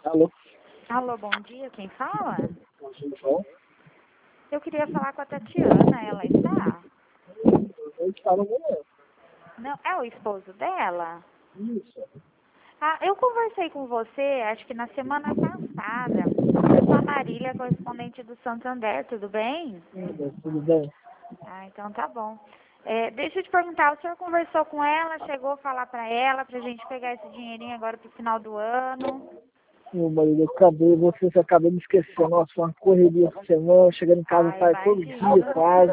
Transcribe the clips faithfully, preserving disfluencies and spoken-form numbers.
Alô? Alô, bom dia, quem fala? Bom dia, João. Eu queria falar com a Tatiana, ela está? Eu estava no momento. Não, é o esposo dela? Isso. Ah, eu conversei com você, acho que na semana passada. Eu sou a Marília, correspondente do Santander, tudo bem? Tudo, tudo bem? Ah, então tá bom. É, deixa eu te perguntar, o senhor conversou com ela, chegou a falar pra ela, pra gente pegar esse dinheirinho agora pro final do ano? Meu marido, eu acabei, você acabei me esquecendo. Nossa, foi uma correria essa semana, chegando em casa Ah, tarde todo imagino. dia, quase.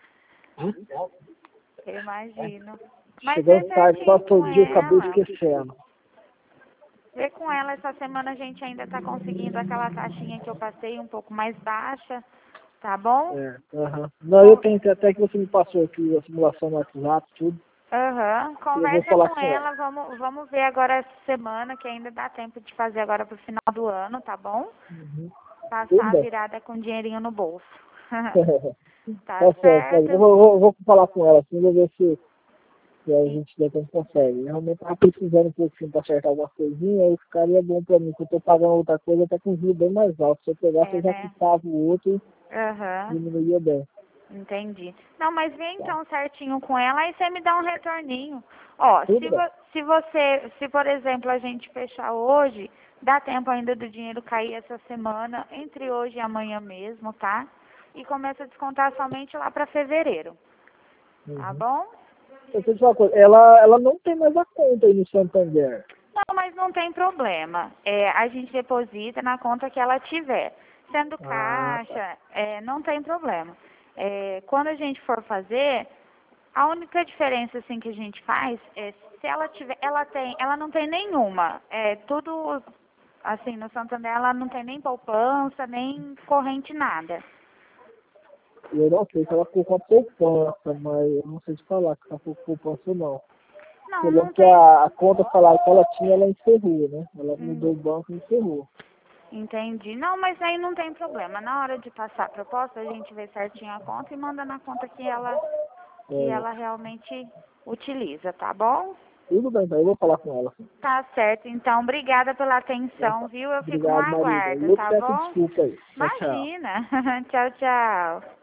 Eu imagino. Mas vê Chegando tarde certinho quase com todo dia, acabei ela. esquecendo. Vê com ela, essa semana a gente ainda tá conseguindo aquela taxinha que eu passei um pouco mais baixa, tá bom? É, aham. Não, eu tentei até que você me passou aqui a simulação no WhatsApp, tudo. Aham, Eu vou conversa falar com com ela. ela, vamos, vamos ver agora essa semana, que ainda dá tempo de fazer agora pro final do ano, tá bom? Uhum. Tudo Passar a bem. virada com dinheirinho no bolso. Tá Tá certo, mas eu certo? vou, vou, vou falar com ela, assim, vou ver se, se a E- gente depois consegue. Realmente tava precisando um pouquinho pra acertar alguma coisinha, aí ficaria bom pra mim, porque eu tô pagando outra coisa até com juros bem mais alto. Se eu pegasse, É, eu já né? quitava o outro e Aham, diminuía bem. entendi. Não, mas vê Tá? então certinho com ela, aí você me dá um retorninho. Ó, Tudo se, bem. vo se você, se por exemplo a gente fechar hoje, dá tempo ainda do dinheiro cair essa semana, entre hoje e amanhã mesmo, tá? E começa a descontar somente lá pra fevereiro, tá Uhum. bom? Deixa eu te falar uma coisa, ela, ela não tem mais a conta aí no Santander. Não, mas não tem problema. É, a gente deposita na conta que ela tiver. Sendo Ah, tá. caixa, é, não tem problema. É, quando a gente for fazer, a única diferença assim que a gente faz é se ela tiver, ela tem, ela não tem nenhuma. É tudo assim, no Santander ela não tem nem poupança, nem corrente nada. Eu não sei se ela ficou com a poupança, mas eu não sei te falar que ela ficou com poupança ou não. Não, Eu lembro não que tem. a, a conta salário que ela tinha, ela encerrou, né? Ela Hum, mudou o banco e encerrou. entendi. Não, mas aí não tem problema. Na hora de passar a proposta, a gente vê certinho a conta e manda na conta que ela que É, ela realmente utiliza, tá bom? tudo bem, então eu vou falar com ela. Assim. Tá certo, então, obrigada pela Então, atenção, tá. viu? Eu fico no Obrigado, Marília. E aguardo, eu que tá peço bom? desculpa aí. Tchau, tchau. Imagina. Tchau, tchau.